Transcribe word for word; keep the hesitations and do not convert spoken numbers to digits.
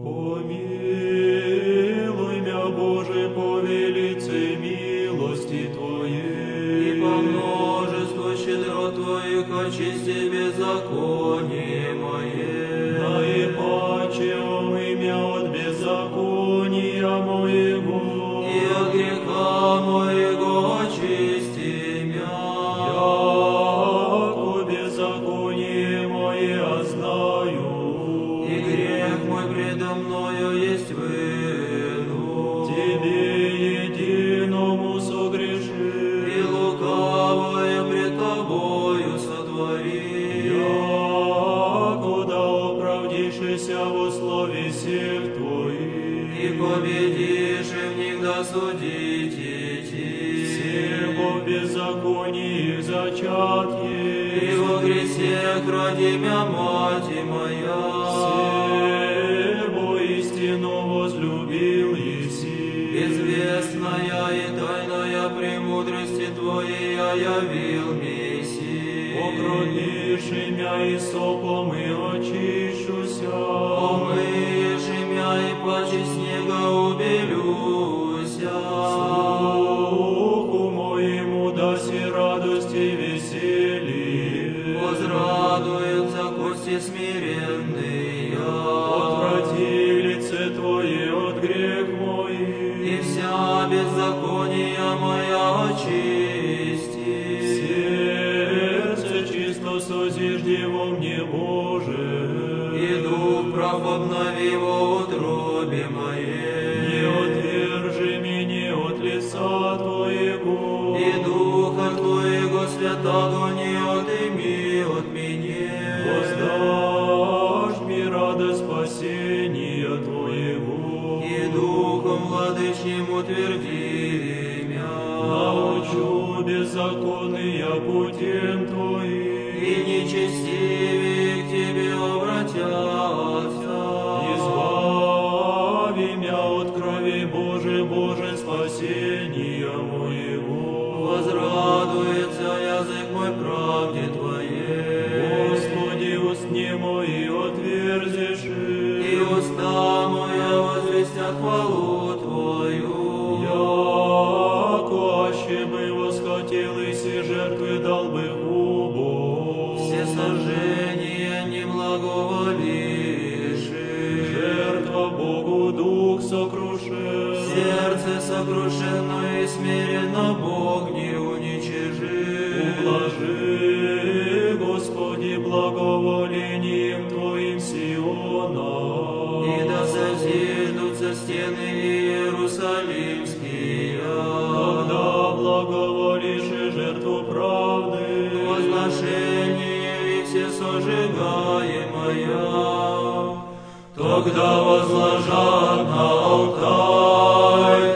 Помилуй мя, Боже, по велице милости Твоей, И по множеству щедрот Твоих очисти беззаконие мое. наипаче омый мя от беззакония моего, И от греха моего очисти мя. яко беззаконие мое знаю, И грех мой предо мною есть вину. Тебе единому согрешил, И лукавое пред Тобою сотвори. яко да оправдишься во слове всех Твоих, И победишь, и в них досудить идти. всего беззаконии зачатье, И во грехах ради мя мать моя. всего истину возлюбил еси, Известная и тайная премудрости Твоей я явил Мессии. покропишь мя и сопом и очищуся, Омыешь мя и паче снега убелюся. Слуху моему даси радость и веселье, Возрадуются кости смиренные. отврати лице Твое от грех мой, И вся беззакония моя очисти. сердце чисто созижди во мне, Боже, И дух прав обнови во утробе не моей. отвержи меня от лица Твоего, И духа Твоего святого не отыми от меня. воздашь мне радость спасения Твоего, И духом владычним утверди мя. научу беззаконные путем Твоим, И нечестивые к Тебе обратятся. избави мя от крови Божий, Боже, спасения моего. Возрадуется язык мой правде Твоей. Господи, устни мои отверзишь, И уста моя возвестят хвалу Твою. яко аще бы восхотел и се жертвы дал бы губу. Все сожжения не благоволишь. Жертва Богу дух сокрушен, Сердце сокрушенно и смиренно Бог не уничижит. ублажи, Господи, благоволением Твоим Сиона. И да созиждутся стены Иерусалимские. Когда благоволишь и жертву правды, Возношение и все сожигаемое. тогда возложат на алтарь